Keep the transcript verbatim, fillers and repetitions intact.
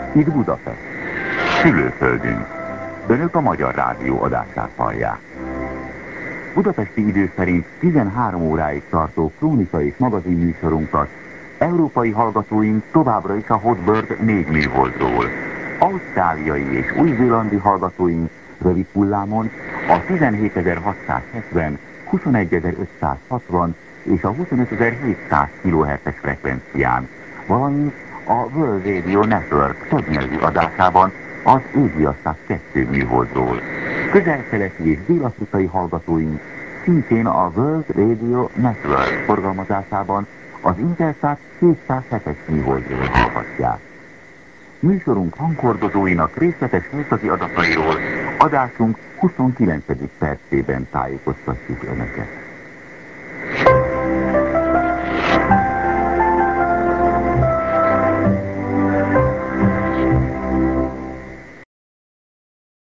Itt Budapest, szülőföldünk. Önök a Magyar Rádió adását hallják. Budapesti idő szerint tizenhárom óráig tartó krónika és magazin műsorunkat európai hallgatóink továbbra is a Hotbird négy műholdról, ausztráliai és új-zélandi hallgatóink rövid hullámon a tizenhétezer-hatszázhetven, huszonegyezer-ötszázhatvan és a huszonötezer-hétszáz kilohertzes frekvencián, valamint a World Radio Network többnyelvű adásában az Égviasztás kettő műholdról. Közel-keleti és dél-afrikai hallgatóink szintén a World Radio Network forgalmazásában az Intelsat kétszázhetes műholdról hallhatják. Műsorunk hangkordozóinak részletes műszaki adatairól adásunk huszonkilencedik percében tájékoztatjuk Önöket.